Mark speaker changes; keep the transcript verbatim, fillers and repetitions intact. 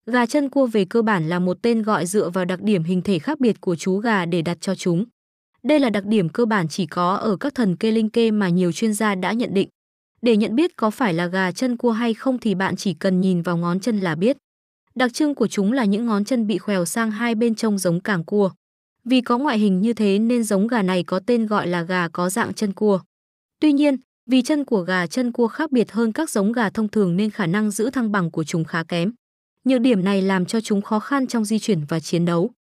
Speaker 1: Gà chân cua về cơ bản là một tên gọi dựa vào đặc điểm hình thể khác biệt của chú gà để đặt cho chúng. Đây là đặc điểm cơ bản chỉ có ở các thần kê linh kê mà nhiều chuyên gia đã nhận định. Để nhận biết có phải là gà chân cua hay không thì bạn chỉ cần nhìn vào ngón chân là biết. Đặc trưng của chúng là những ngón chân bị khoèo sang hai bên trông giống càng cua. Vì có ngoại hình như thế nên giống gà này có tên gọi là gà có dạng chân cua. Tuy nhiên, vì chân của gà chân cua khác biệt hơn các giống gà thông thường nên khả năng giữ thăng bằng của chúng khá kém. Nhược điểm này làm cho chúng khó khăn trong di chuyển và chiến đấu.